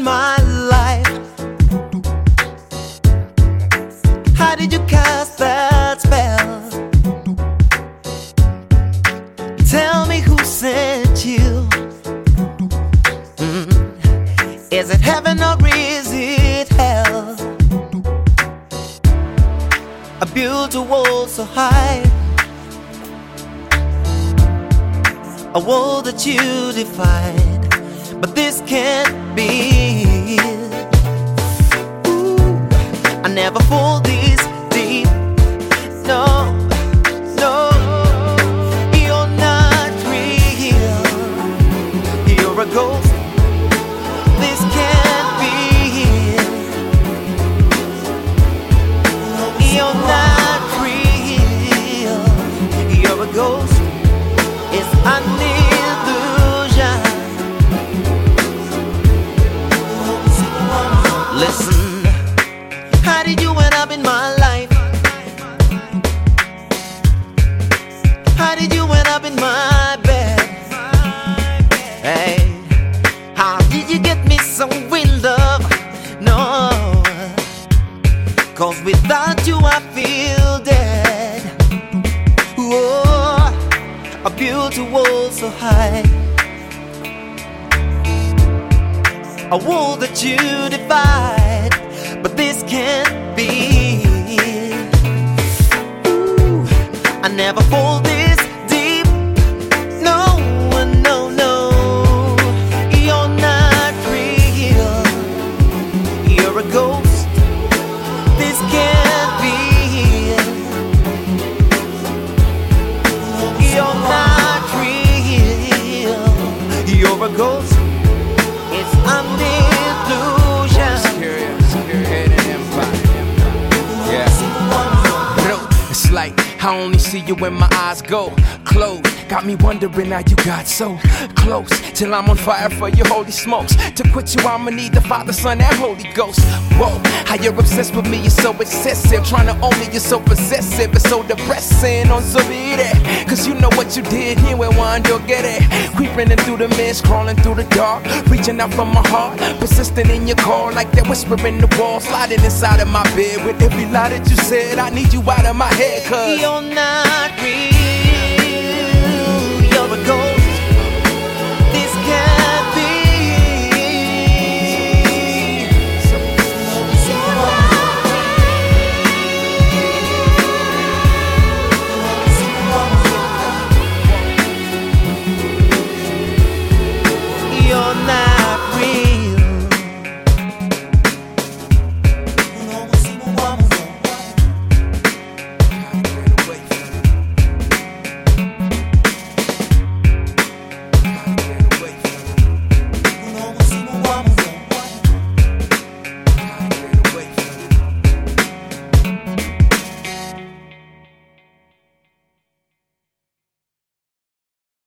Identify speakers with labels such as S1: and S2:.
S1: my life? How did you cast that spell? Tell me who sent you. Is it heaven or is it hell? I built a wall so high, a wall that you defied, but this can't be. Ooh, I never fall this deep. No, no, you're not real. You're a ghost. This can't be. You're not real. You're a ghost. It's an illusion. Listen, how did you end up in my life? How did you end up in my bed? Hey, how did you get me some real love? No, 'cause without you I feel dead. Whoa, I built a wall so high, a wall that you divide, but this can't be. Ooh, I never fall this deep. No, no, no. You're not real. You're a ghost. This can't be. You're not real. You're a ghost. It's an illusion.
S2: It's like I only see you when my eyes go closed. Got me wondering how you got so close. Till I'm on fire for your holy smokes. To quit you, I'ma need the Father, Son, and Holy Ghost. Whoa, how you're obsessed with me, you're so excessive. Trying to own me, you're so possessive. It's so depressing, on subire. 'Cause you know what you did, here where one you'll get it. Creeping in through the mist, crawling through the dark. Reaching out from my heart, persistent in your call. Like that whisper in the wall, sliding inside of my bed. With every lie that you said, I need you out of my head. 'Cause
S1: you're not real.